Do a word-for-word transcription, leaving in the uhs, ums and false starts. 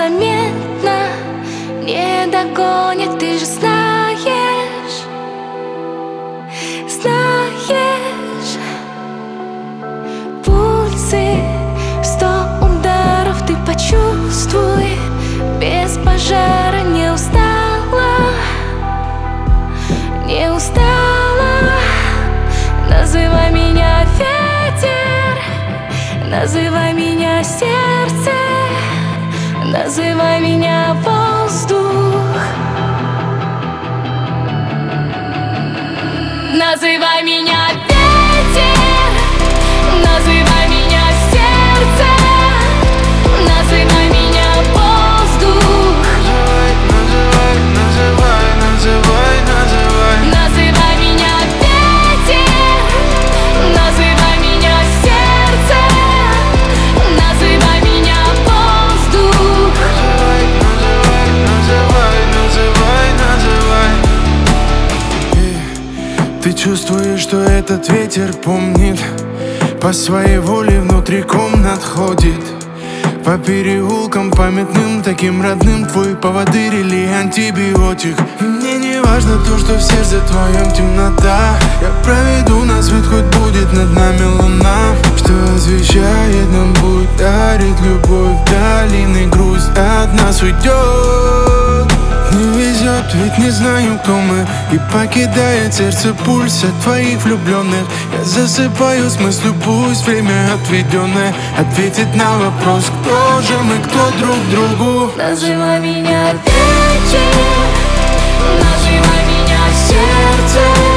незаметно не догонит, ты же знаешь, знаешь. Пульсы, сто ударов, ты почувствуй. Без пожара не устала, не устала. Называй меня ветер, называй меня сердце, называй меня воздух, называй меня ветер, называй меня сердце, называй меня воздух. Называй, называй, называй, называй. Называй меня ветер, называй меня сердце, называй меня воздух. Называй, называй, называй, называй. И ты чувствуешь, что этот ветер помнит, по своей воле внутри комнат ходит, по переулкам памятным, таким родным. Твой поводырь или антибиотик. И мне не важно то, что в сердце твоем темнота. Я проведу на свет, хоть будет над нами луна, что освещает нам путь, дарит любовь. Долины грусть от нас уйдет. Не везет, ведь не знаю, кто мы. И покидает сердце пульс от твоих влюбленных. Я засыпаю с мыслью, пусть время отведенное ответит на вопрос, кто же мы, кто друг другу. Называй меня ветер, называй меня сердце,